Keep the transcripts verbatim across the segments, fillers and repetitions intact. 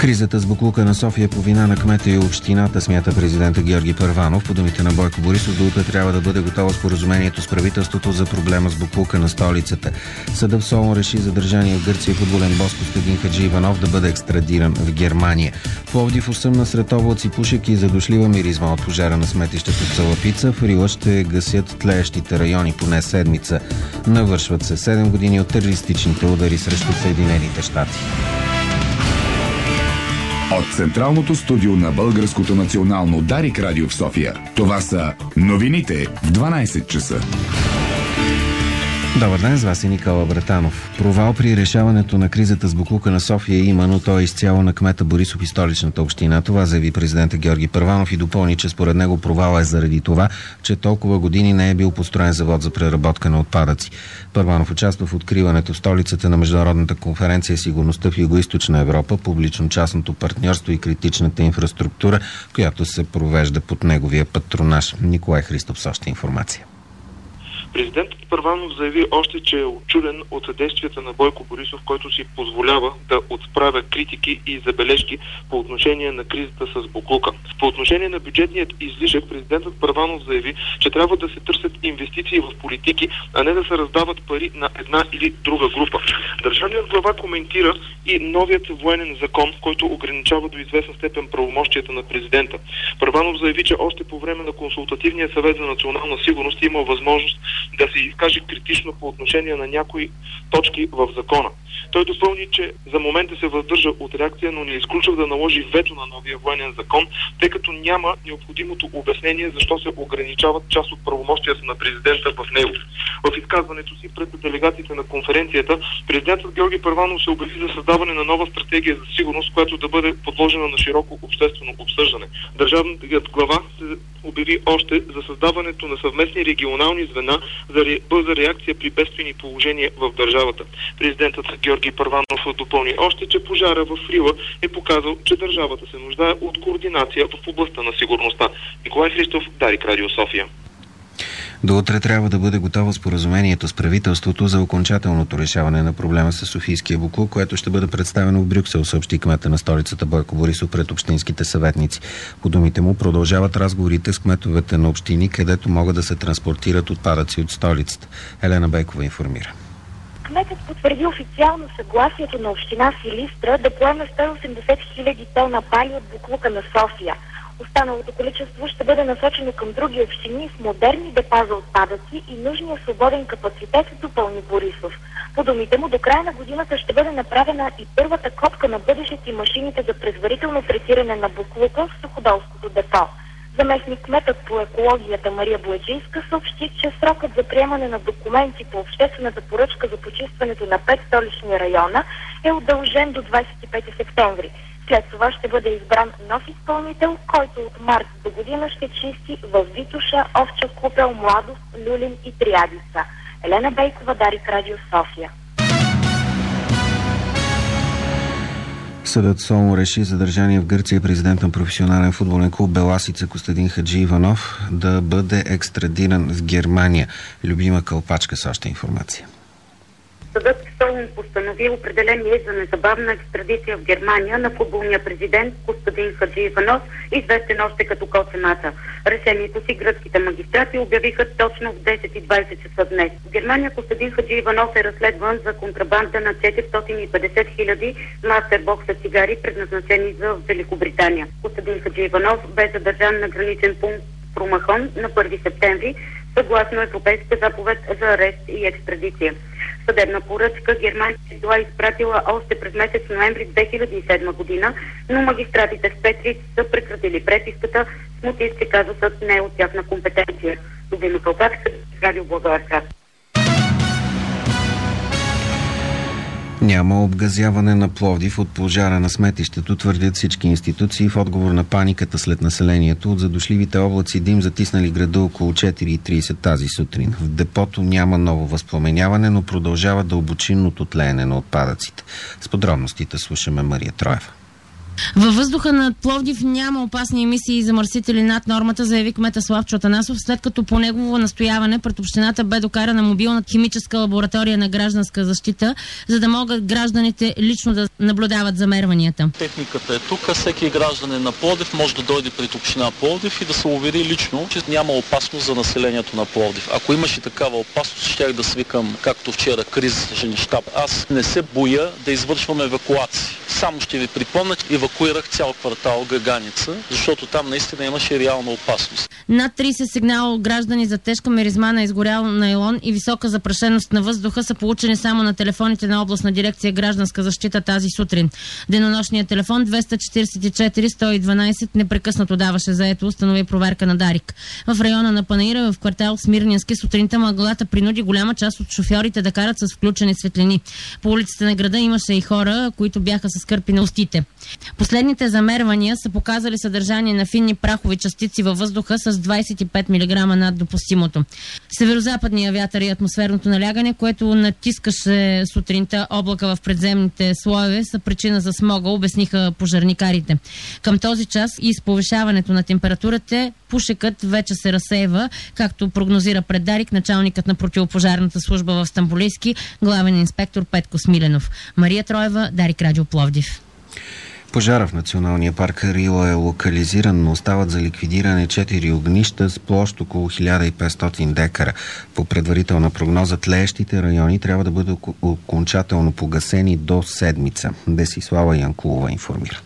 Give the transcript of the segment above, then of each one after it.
Кризата с боклука на София по вина на кмета и общината, смята президента Георги Първанов. По думите на Бойко Борисов, до утре трябва да бъде готово споразумението с правителството за проблема с боклука на столицата. Съдът в Солун реши задържания в Гърция футболен бос Костадин Хаджииванов да бъде екстрадиран в Германия. Пловдив осъмна сред облаци пушек и задушлива миризма от пожара на сметището в Цалапица. В Рила ще гасят тлеещите райони поне седмица. Навършват се седем години от терористичните удари срещу Съединените щати. От Централното студио на Българското национално Дарик радио в София. Това са новините в дванайсет часа. Добър ден, с вас е Никола Братанов. Провал при решаването на кризата с боклука на София има, но той е изцяло на кмета Борисов и столичната община. Това заяви президента Георги Първанов и допълни, че според него провал е заради това, че толкова години не е бил построен завод за преработка на отпадъци. Първанов участва в откриването в столицата на международната конференция Сигурността в Югоизточна Европа, публично-частното партньорство и критичната инфраструктура, която се провежда под неговия патронаж. Николай Христов с още информация. Президентът Първанов заяви още, че е очуден от действията на Бойко Борисов, който си позволява да отправя критики и забележки по отношение на кризата с боклука. По отношение на бюджетният излишък, президентът Първанов заяви, че трябва да се търсят инвестиции в политики, а не да се раздават пари на една или друга група. Държавният глава коментира и новият военен закон, който ограничава до известна степен правомощията на президента. Първанов заяви, че още по време на консултативния съвет за национална сигурност има възможност да се изкаже критично по отношение на някои точки в закона. Той допълни, че за момента се въздържа от реакция, но не изключва да наложи вето на новия военен закон, тъй като няма необходимото обяснение защо се ограничават част от правомощията на президента в него. В изказването си пред делегатите на конференцията, президентът Георги Първанов се обяви за създаване на нова стратегия за сигурност, която да бъде подложена на широко обществено обсъждане. Държавният глава се обяви още за създаването на съвместни регионални звена за бърза реакция при бедствени положения в държавата. Президентът Георги Първанов допълни още, че пожара в Рила е показал, че държавата се нуждае от координация в областта на сигурността. Николай Христов, Дарик радио София. До утре трябва да бъде готово споразумението с правителството за окончателното решаване на проблема с софийския боклук, което ще бъде представено в Брюксел, съобщи кмета на столицата Бойко Борисов пред общинските съветници. По думите му продължават разговорите с кметовете на общини, където могат да се транспортират отпадъци от столицата. Елена Бейкова информира. Кметът потвърди официално съгласието на община Силистра да поеме сто и осемдесет хиляди тона пали от боклука на София. Останалото количество ще бъде насочено към други общини с модерни депа за отпадъци и нужния свободен капацитет, допълни Борисов. По думите му, до края на годината ще бъде направена и първата копка на бъдещите машините за предварително третиране на боклука в Суходолското депо. Заместник кметът по екологията Мария Бояджийска съобщи, че срокът за приемане на документи по обществената поръчка за почистването на пет столични района е удължен до двадесет и пети септември. След това ще бъде избран нов изпълнител, който от март до година ще чисти в Витоша, Овча купел, Младост, Люлин и Триадица. Елена Бейкова, Дарик радио София. Съдът Солун реши задържание в Гърция президент на професионален футболен клуб Беласица Костадин Хаджииванов да бъде екстрадиран в Германия. Любима Кълпачка с още информация. Съдът в Солун постанови определение за незабавна екстрадиция в Германия на футболния президент Костадин Хаджииванов, известен още като Коцемата. Решението си гръцките магистрати обявиха точно в десет и двадесет часа днес. В Германия Костадин Хаджииванов е разследван за контрабанда на четиристотин и петдесет хиляди мастербокса цигари, предназначени за Великобритания. Костадин Хаджииванов бе задържан на граничен пункт Промахон на първи септември, съгласно Европейска заповед за арест и екстрадиция. Съдебна поръчка Германия е била изпратила още през месец ноември две хиляди и седма година, но магистратите в Петрич са прекратили преписката с мотив, че казусът не е от тяхна компетенция. Любима Кълпачка, радио Благоевград. Няма обгазяване на Пловдив от пожара на сметището, твърдят всички институции в отговор на паниката след населението. От задушливите облаци дим затиснали града около четири и тридесет тази сутрин. В депото няма ново възпламеняване, но продължава дълбочинното тлеене на отпадъците. С подробностите слушаме Мария Троева. Във въздуха над Пловдив няма опасни емисии и замърсители над нормата, заяви кмета Славчо Атанасов, след като по негово настояване пред общината бе докарана мобилна химическа лаборатория на Гражданска защита, за да могат гражданите лично да наблюдават замерванията. Техниката е тук, всеки гражданин на Пловдив може да дойде пред община Пловдив и да се увери лично, че няма опасност за населението на Пловдив. Ако имаше такава опасност, щях да свикам, както вчера, кризисен щаб. Аз не се боя да извършвам евакуации. Само ще ви припомня, евакуирах цял квартал Гаганица, защото там наистина имаше реална опасност. Над трийсет сигнала от граждани за тежка миризма на изгорял найлон и висока запрашеност на въздуха са получени само на телефоните на областна дирекция Гражданска защита тази сутрин. Денонощният телефон двеста четирийсет и четири сто и дванайсет непрекъснато даваше заето, установи проверка на Дарик. В района на Панаира, в квартал Смирненски, сутринта мъглата принуди голяма част от шофьорите да карат с включени светлини. По улиците на града имаше и хора, които бяха с кърпи на устите. Последните замервания са показали съдържание на финни прахови частици във въздуха с двайсет и пет милиграма над допустимото. Северозападният вятър и атмосферното налягане, което натискаше сутринта облака в предземните слоеве, са причина за смога, обясниха пожарникарите. Към този час и с повишаването на температурата пушекът вече се разсейва, както прогнозира пред Дарик началникът на противопожарната служба в Стамболийски, главен инспектор Петко Смиленов. Мария Троева, Дарик Радио Пловдив. Пожара в националния парк Рила е локализиран, но остават за ликвидиране четири огнища с площ около хиляда и петстотин декара. По предварителна прогноза, тлеещите райони трябва да бъдат окончателно погасени до седмица. Десислава Янкулова информира.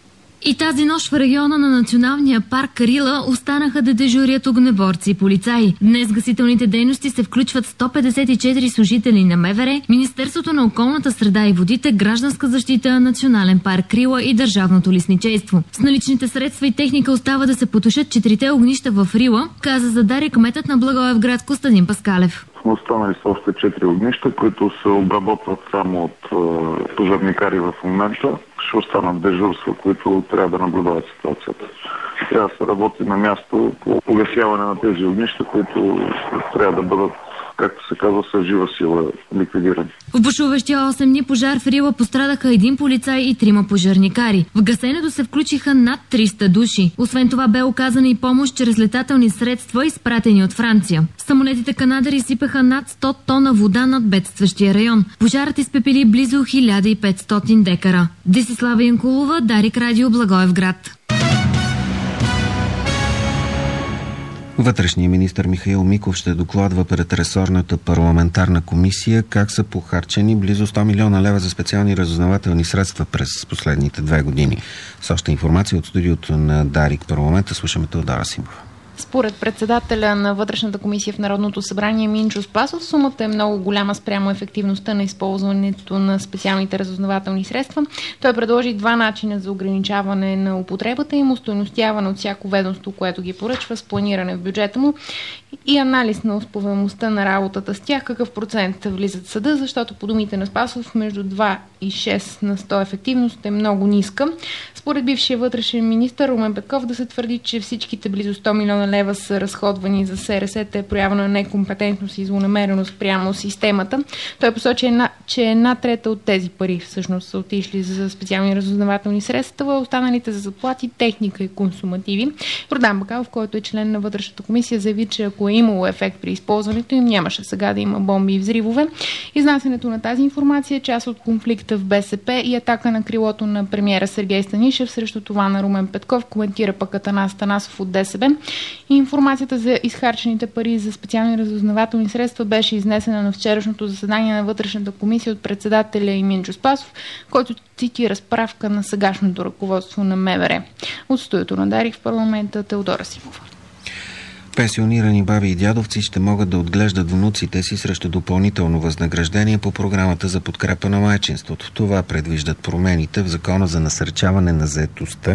И тази нощ в района на националния парк Рила останаха да дежурят огнеборци и полицаи. Днес гасителните дейности се включват сто петдесет и четири служители на МВР, Министерството на околната среда и водите, Гражданска защита, Национален парк Рила и Държавното лесничейство. С наличните средства и техника остава да се потушат четирите огнища в Рила, каза за Дарик кметът на Благоевград Костадин Паскалев. Останали са още четири огнища, които се обработват само от е, пожарникари в момента. Ще останат дежурства, които трябва да наблюдават ситуацията. Трябва да се работи на място по погасяване на тези огнища, които трябва да бъдат, както се казва, с жива сила ликвидирани. В бушуващия осем дни пожар в Рила пострадаха един полицай и трима пожарникари. В гасенето се включиха над триста души. Освен това бе оказана и помощ чрез летателни средства, изпратени от Франция. Самолетите канадари сипаха над сто тона вода над бедстващия район. Пожарът изпепели близо хиляда и петстотин декара. Десислава Янкулова, Дарик Радио, Благоевград. Вътрешният министър Михаил Миков ще докладва пред ресорната парламентарна комисия как са похарчени близо сто милиона лева за специални разузнавателни средства през последните две години. С още информация от студиото на Дарик парламента слушаме Теодора Симова. Според председателя на Вътрешната комисия в Народното събрание Минчо Спасов, сумата е много голяма спрямо ефективността на използването на специалните разузнавателни средства. Той предложи два начина за ограничаване на употребата им: остойностяване от всяко ведомство, което ги поръчва, с планиране в бюджета му и анализ на успеваемостта на работата с тях, какъв процент влизат в съда, защото по думите на Спасов между два и шест на сто ефективност е много ниска. Според бившия вътрешен министър Румен Петков да се твърди, че всичките близо сто милиона лева са разходвани за СРС, е проява на некомпетентност и злонамереност прямо системата. Той посочи, че една трета от тези пари всъщност са отишли за специални разузнавателни средства, останалите за заплати, техника и консумативи. Родан Бакалов, който е член на Вътрешната комисия, заяви, че ако е имало ефект при използването им, нямаше сега да има бомби и взривове. Изнасянето на тази информация е част от конфликта в БСП и атака на крилото на премиера Сергей Станишев срещу това на Румен Петков, коментира пък Атанас Танасов от ДСБ. И информацията за изхарчените пари за специални разузнавателни средства беше изнесена на вчерашното заседание на Вътрешната комисия от председателя и Минчо Спасов, който цитира справка на сегашното ръководство на МВР. От студиото на Дарик в парламента Теодора Симова. Пенсионирани баби и дядовци ще могат да отглеждат внуците си срещу допълнително възнаграждение по програмата за подкрепа на майчинството. Това предвиждат промените в Закона за насърчаване на заетостта,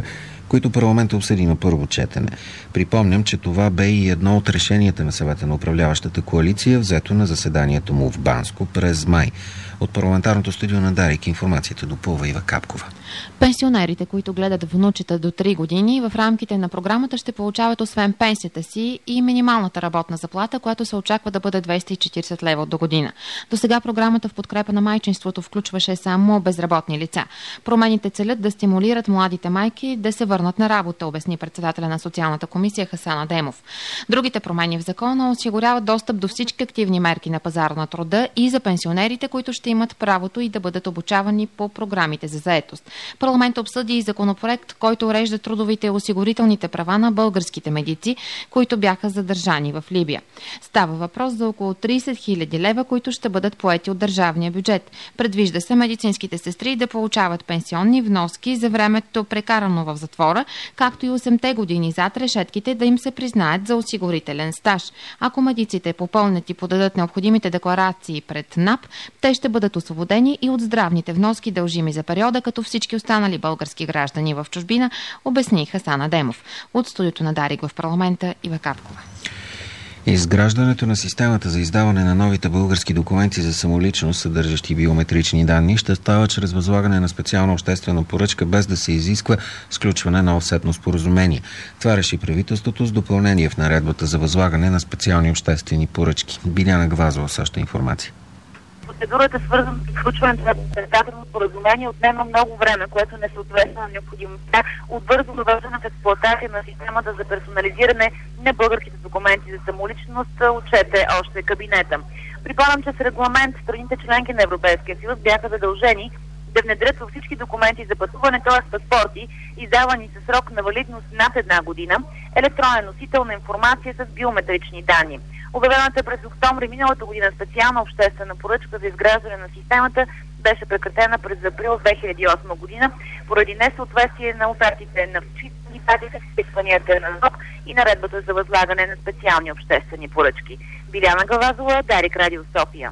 които парламентът обсъди на първо четене. Припомням, че това бе и едно от решенията на съвета на управляващата коалиция, взето на заседанието му в Банско през май. От парламентарното студио на Дарик информацията допълва Ива Капкова. Пенсионерите, които гледат внучета до три години, в рамките на програмата ще получават освен пенсията си и минималната работна заплата, която се очаква да бъде двеста и четиридесет лева до година. До сега програмата в подкрепа на майчинството включваше само безработни лица. Промените целят да стимулират младите майки да се върнат на работа, обясни председателя на социалната комисия Хасан Адемов. Другите промени в закона осигуряват достъп до всички активни мерки на пазара на труда и за пенсионерите, които ще имат правото и да бъдат обучавани по програмите за заетост. Парламентът обсъди и законопроект, който урежда трудовите и осигурителните права на българските медици, които бяха задържани в Либия. Става въпрос за около тридесет хиляди лева, които ще бъдат поети от държавния бюджет. Предвижда се медицинските сестри да получават пенсионни вноски за времето прекарано в затвора, както и осемте години зад решетките да им се признаят за осигурителен стаж. Ако медиците попълнят и подадат необходимите декларации пред НАП, те ще бъдат освободени и от здравните вноски, дължими за периода, като всички останали български граждани в чужбина, обясни Хасан Адемов. От студиото на Дарик в парламента Ива Капкова. Изграждането на системата за издаване на новите български документи за самоличност, съдържащи биометрични данни, ще става чрез възлагане на специална обществена поръчка, без да се изисква сключване на офсетно споразумение. Това реши правителството с допълнение в наредбата за възлагане на специални обществени поръчки. Биляна Гвазова съща информация. Процедурата, свързана с включването на председателно споразумение, отнема много време, което не съответства на необходимостта от бързо въвеждане в експлоатация на системата за персонализиране на българските документи за самоличност, отчете още кабинета. Припомням, че с регламент страните членки на Европейския съюз бяха задължени да внедрят във всички документи за пътуване, т.е. паспорти, издавани със срок на валидност над една година, електронен носител на информация с биометрични данни. Обявената през октомври миналата година специална обществена поръчка за изграждане на системата беше прекратена през април две хиляди и осма година поради несъответствие на офертите на всички пати с изписванията на НОК и наредбата за възлагане на специални обществени поръчки. Биляна Гавазова, Дарик Радио София.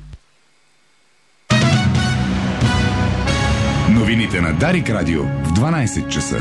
Новините на Дарик Радио в дванайсет часа.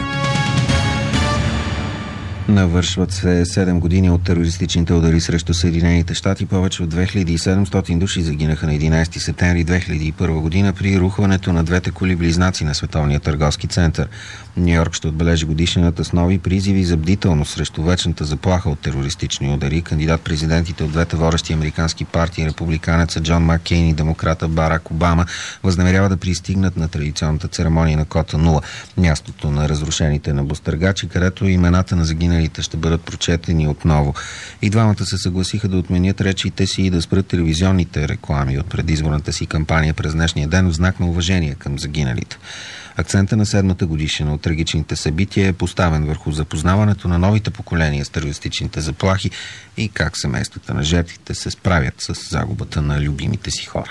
Навършват се седем години от терористичните удари срещу Съединените щати. Повече от две хиляди и седемстотин души загинаха на единайсети септември две хиляди и първа година при рухването на двете коли-близнаци на Световния търговски център. Ню Йорк ще отбележи годишнината с нови призиви за бдителност срещу вечната заплаха от терористични удари. Кандидат-президентите от двете водещи американски партии, републиканеца Джон Маккейн и демократа Барак Обама, възнамеряват да пристигнат на традиционната церемония на кота нула, мястото на разрушените небостъргачи, където имената на загиналите ще бъдат прочетени отново. И двамата се съгласиха да отменят речите си и да спрат телевизионните реклами от предизборната си кампания през днешния ден в знак на уважение към загиналите. Акцента на седмата годишнина от трагичните събития е поставен върху запознаването на новите поколения с терористичните заплахи и как семействата на жертвите се справят с загубата на любимите си хора.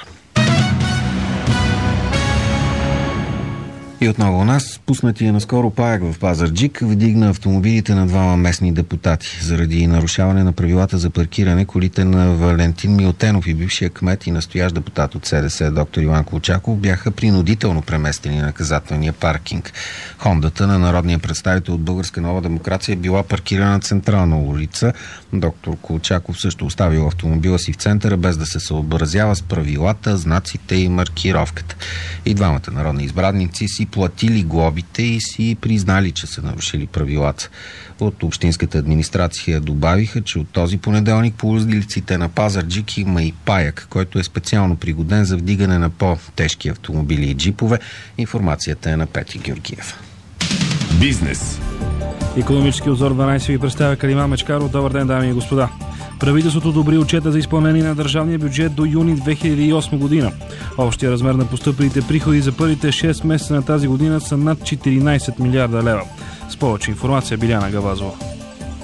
И отново у нас, пуснатия наскоро паяк в Пазарджик вдигна автомобилите на двама местни депутати. Заради нарушаване на правилата за паркиране, колите на Валентин Милтенов и бившия кмет и настоящ депутат от СДС доктор Иван Колчаков бяха принудително преместени на наказателния паркинг. Хондата на народния представител от Българска нова демокрация била паркирана на централна улица. Доктор Колчаков също оставил автомобила си в центъра, без да се съобразява с правилата, знаците и маркировката. И двамата народни избраници си платили глобите и си признали, че са нарушили правилата. От общинската администрация добавиха, че от този понеделник по улиците на Пазарджик има и паяк, който е специално пригоден за вдигане на по-тежки автомобили и джипове. Информацията е на Пети Георгиев. Бизнес. Икономически обзор дванайсет ви представя Калиман Мечкаров. Добър ден, дами и господа. Правителството одобри отчета за изпълнение на държавния бюджет до юни две хиляди и осма година. Общия размер на постъпилите приходи за първите шест месеца на тази година са над четиринайсет милиарда лева. С повече информация Биляна Гавазова.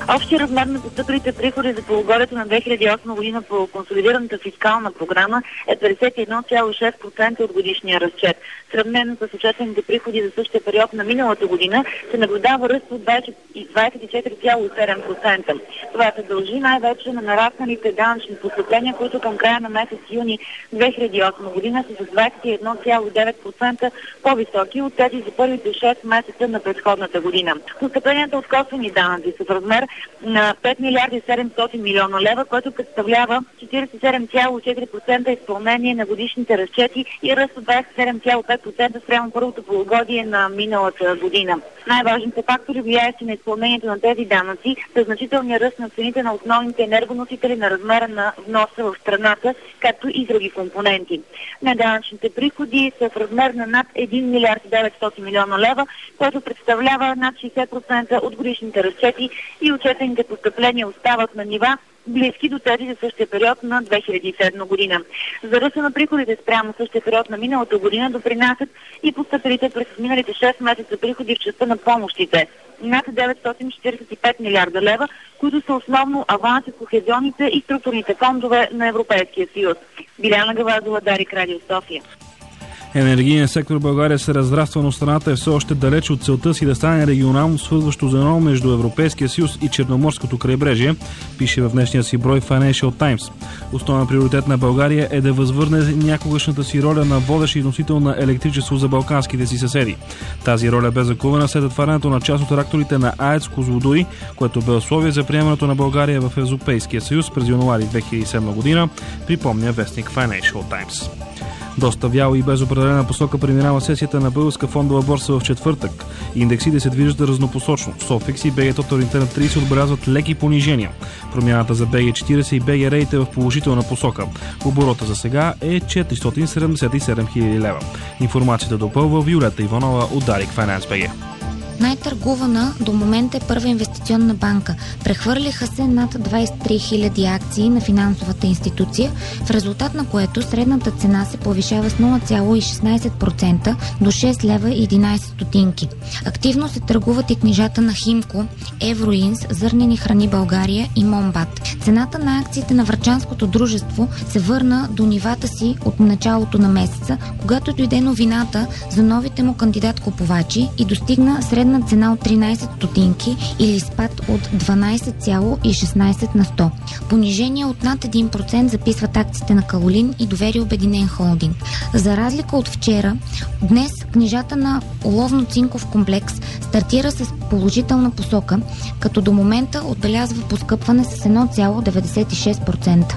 Общия размер на постъпилите приходи за полугодието на две хиляди и осма година по консолидираната фискална програма е петдесет и едно цяло и шест процента от годишния разчет. Сравнено с отчетените приходи за същия период на миналата година се наблюдава ръст от двадесет и четири цяло и седем процента. Това се дължи най-вече на нарасналите данъчни постъпления, които към края на месец юни две хиляди и осма година са с двадесет и едно цяло и девет процента по-високи от тези за първите шест месеца на предходната година. Постъпленията от косвени данъци са в размер на пет милиарда и седемстотин милиона лева, което представлява четиридесет и седем цяло и четири процента изпълнение на годишните разчети и ръст от двадесет и седем цяло и пет процента спрямо първото полугодие на миналата година. Най-важните фактори, влияещи на изпълнението на тези данъци, са значителния ръст на цените на основните енергоносители, на размера на вноса в страната, както и други компоненти. Неданъчните приходи са в размер на над един милиард и деветстотин милиона лева, което представлява над шейсет процента от годишните разчети и отчетените постъпления остават на нива близки до тези за същия период на две хиляди и седма година. За ръста на приходите спрямо същия период на миналата година допринасят и постъпилите през миналите шест месеца приходи в частта на помощите над деветстотин четиридесет и пет милиарда лева, които са основно аванси в кохезионните и структурните фондове на Европейския съюз. Биляна Гавазова, Дарик, Радио София. Енергийният сектор в България се разраства, но страната е все още далеч от целта си да стане регионално свързващо звено между Европейския съюз и Черноморското крайбрежие, пише в днешния си брой Financial Times. Основен приоритет на България е да възвърне някогашната си роля на водещ и носител на електричество за балканските си съседи. Тази роля бе закувана след отварянето на част от реакторите на АЕЦ Козлодуй, което бе условие за приемането на България в Европейския съюз през януари две хиляди и седма година, припомня вестник Financial Times. Доста вяло и без определена посока преминава сесията на Българска фондова борса в четвъртък. Индексите се движат разнопосочно. Софикс и БГ Total Return тридесет отбелязват леки понижения. Промяната за БГ четиридесет и БГ Rate е в положителна посока. Оборота за сега е четиристотин седемдесет и седем хиляди лева. Информацията допълва Виолета Иванова от Дарик Finance БГ. Най-търгувана до момента е Първа инвестиционна банка. Прехвърлиха се над двадесет и три хиляди акции на финансовата институция, в резултат на което средната цена се повишава с нула цяло и шестнадесет процента до шест лева и единадесет стотинки. Активно се търгуват и книжата на Химко, Евроинс, Зърнени храни България и Момбат. Цената на акциите на Врачанското дружество се върна до нивата си от началото на месеца, когато дойде новината за новите му кандидат-купувачи и достигна средна на цена от тринадесет стотинки или спад от дванадесет цяло и шестнадесет на сто. Понижение от над един процент записват акциите на Калолин и Доверие Обединен холдинг. За разлика от вчера, днес книжата на Оловно-цинков комплекс стартира с положителна посока, като до момента отбелязва поскъпване с едно цяло деветдесет и шест процента.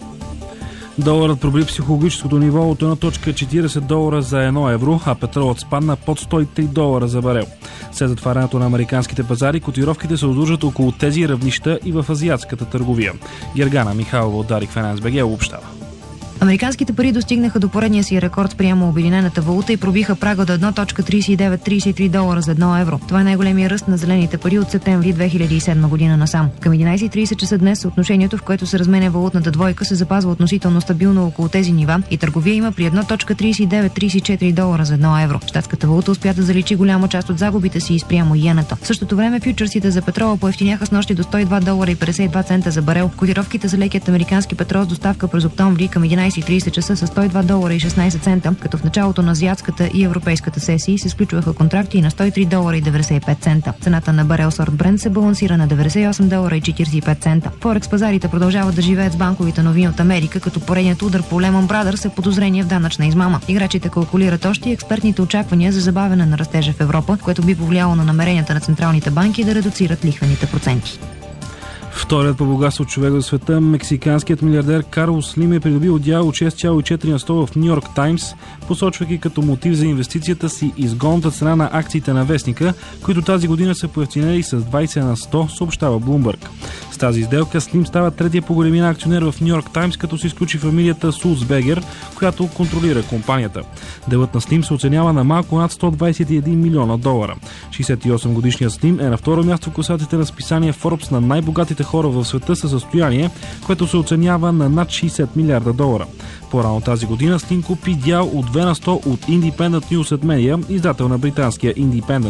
Доларът пробри психологическото ниво от едно цяло четиридесет долара за едно евро, а петролът спадна под сто и три долара за барел. След затварянето на американските пазари, котировките се удържат около тези равнища и в азиатската търговия. Гергана Михайлова от Дарик Finance БГ обобщава. Американските пари достигнаха до поредния си рекорд спрямо обединената валута и пробиха прага до едно цяло тридесет и девет тридесет и три долара за едно евро. Това е най-големия ръст на зелените пари от септември две хиляди и седма година насам. Към единадесет и тридесет часа днес съотношението, в което се разменя валутната двойка, се запазва относително стабилно около тези нива и търговия има при едно цяло тридесет и девет тридесет и четири долара за едно евро. Щатската валута успя да заличи голяма част от загубите си спрямо йената. В същото време фьючерсите за петрола поевтиняха с нощи до сто и два долара и петдесет и два цента за барел. Котировките за лекият американски петрол с доставка през октомври към единадесет и тридесет часа с сто и два долара и шестнадесет цента, като в началото на азиатската и европейската сесии се сключваха контракти на сто и три долара и деветдесет и пет цента. Цената на барел сорт Брент се балансира на деветдесет и осем долара и четиридесет и пет цента. Форекс пазарите продължават да живеят с банковите новини от Америка, като поредният удар по Lehman Brothers е подозрение в данъчна измама. Играчите калкулират още и експертните очаквания за забавяне на растежа в Европа, което би повлияло на намеренията на централните банки да редуцират лихвените проценти. Вторият по богатство човек в света, мексиканският милиардер Карлос Слим е придобил дял от шест цяло и четири на сто в Ню Йорк Таймс, посочвайки като мотив за инвестицията си изгонната цена на акциите на вестника, които тази година са поевтинели с двадесет на сто, съобщава Блумбърг. С тази изделка Слим става третия по големина акционер в Ню Йорк Таймс, като се изключи фамилията Сулцбегер, която контролира компанията. Делът на Слим се оценява на малко над сто двадесет и един милиона долара. шейсет и осем годишният Слим е на второ място в класацията на списание Forbes на най-богатите хора в света със състояние, което се оценява на над шейсет милиарда долара. По-рано тази година Слим купи дял от две на сто от Independent News Media, издател на британския Independent.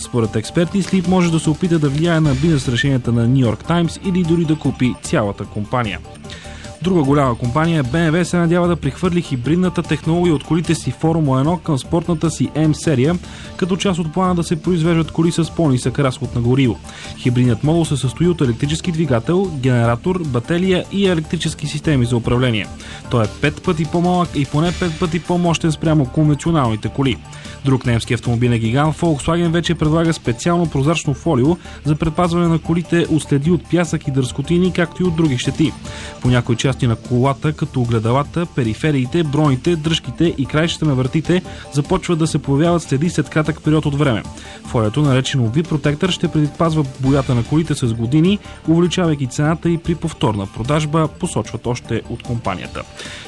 Според експерти, Sleep може да се опита да влияе на бизнес решенията на New York Times или дори да купи цялата компания. Друга голяма компания, Б М В, се надява да прихвърли хибридната технология от колите си Формула едно към спортната си М серия, като част от плана да се произвеждат коли с по-нисък разход на гориво. Хибридният модул се състои от електрически двигател, генератор, батерия и електрически системи за управление. Той е пет пъти по-малък и поне пет пъти по-мощен спрямо конвенционалните коли. Друг немски автомобилен гигант Volkswagen вече предлага специално прозрачно фолио за предпазване на колите от следи от пясък и дърскотини, както и от други щети. По някои части на колата, като огледалата, перифериите, броните, дръжките и краищата на вратите, започват да се появяват следи след кратък период от време. Фолиото, наречено V-Protector, ще предпазва боята на колите с години, увеличавайки цената и при повторна продажба, посочват още от компанията.